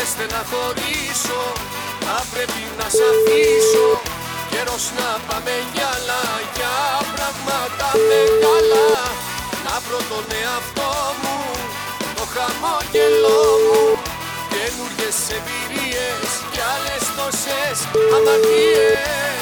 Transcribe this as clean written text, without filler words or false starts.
στεναχωρήσω, θα πρέπει να σ' αφήσω. Καιρός να πάμε για άλλα, για πράγματα μεγάλα. Να βρω τον εαυτό μου, το χαμόγελό μου, καινούριες εμπειρίες κι άλλες τόσες αμαρτίες.